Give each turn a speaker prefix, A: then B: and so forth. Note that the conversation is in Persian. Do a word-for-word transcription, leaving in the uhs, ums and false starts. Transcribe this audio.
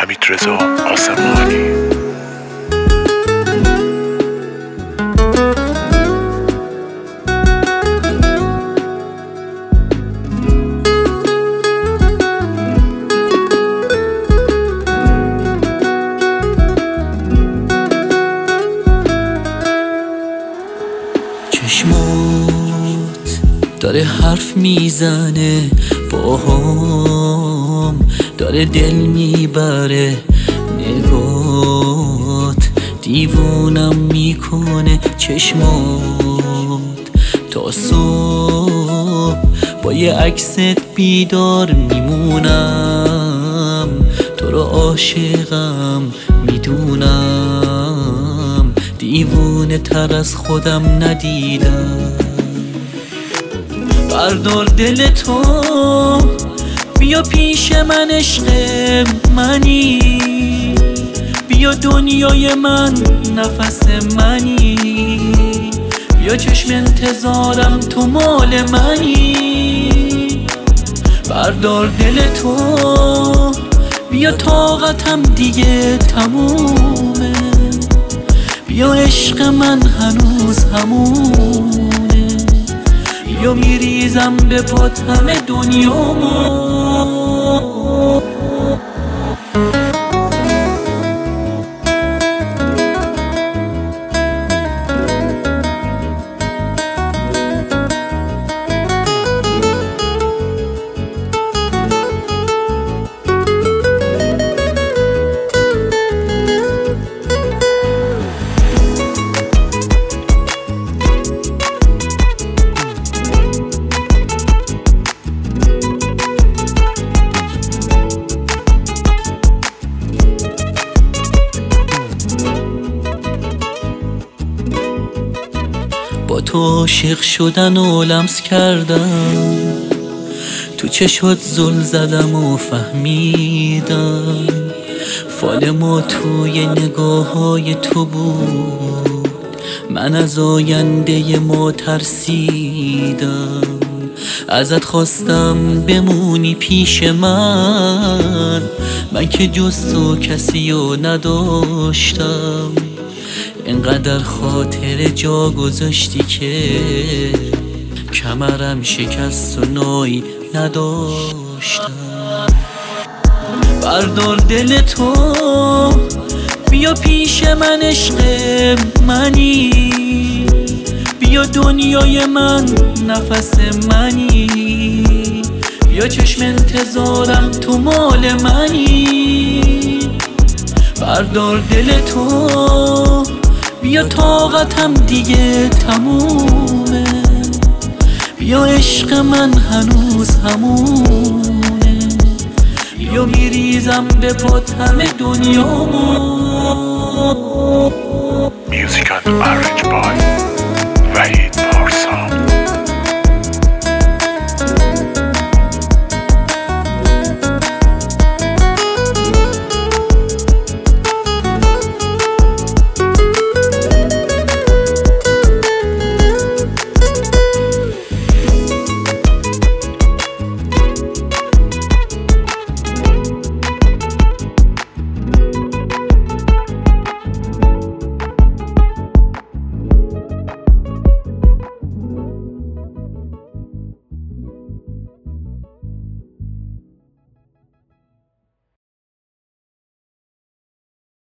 A: حمیدرضا آسمانی.
B: چشمات داره حرف میزنه باهام، داره دل میبره نگات، دیوونم میکنه چشمات. تا صبح با یه عکست بیدار میمونم، تو رو عاشقم میدونم، دیوونه تر از خودم ندیدم. بردار دل تو بیا پیش من، عشق منی، بیا دنیای من نفس منی، بیا چشم انتظارم تو مال منی. بردار دل تو بیا طاقتم دیگه تمومه، بیا عشق من هنوز همونه، بیا میریزم به پات همه دنیامو. با تو عاشق شدن و لمس کردم، تو چشات زل زدم و فهمیدم، فال ما توی نگاه های تو بود، من از آینده ما ترسیدم. ازت خواستم بمونی پیش من، من که جز تو کسی رو نداشتم، اینقدر خاطر جا گذاشتی که کمرم شکست و نایی نداشتم. بردار دل تو بیا پیش من، عشق منی، بیا دنیای من نفس منی، بیا چشم انتظارم تو مال منی. بردار دل تو بیا طاقتم دیگه تمومه، بیا عشق من هنوز همونه، بیا میریزم به پات همه دنیامو.
A: Music and Orange Boy.